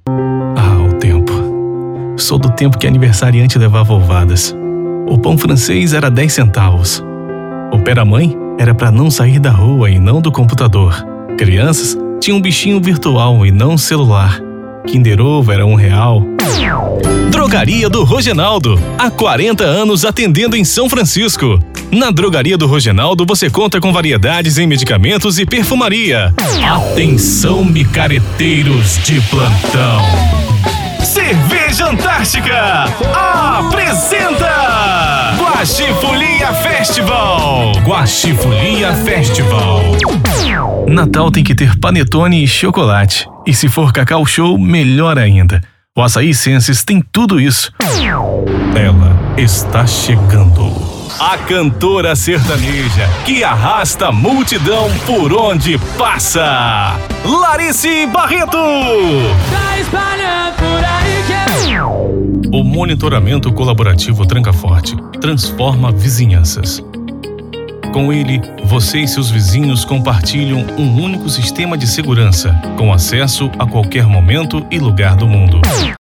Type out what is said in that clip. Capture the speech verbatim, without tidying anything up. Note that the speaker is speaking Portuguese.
Ah, o tempo. Sou do tempo que aniversariante levava ovadas. O pão francês era dez centavos. O pera-mãe era para não sair da rua e não do computador. Crianças tinham um bichinho virtual e não celular. Kinder Ovo era um real. Drogaria do Rogenaldo. Há quarenta anos atendendo em São Francisco. Na Drogaria do Rogenaldo você conta com variedades em medicamentos e perfumaria. Atenção, micareteiros de plantão. Cerveja Antártica apresenta Guaxifolia Festival. Guaxifolia Festival. Natal tem que ter panetone e chocolate. E se for Cacau Show, melhor ainda. O Açaí Senses tem tudo isso. Ela está chegando. A cantora sertaneja que arrasta a multidão por onde passa. Larice Barreto. Tá espalhando por aí que... O monitoramento colaborativo Tranca Forte transforma vizinhanças. Com ele, você e seus vizinhos compartilham um único sistema de segurança, com acesso a qualquer momento e lugar do mundo.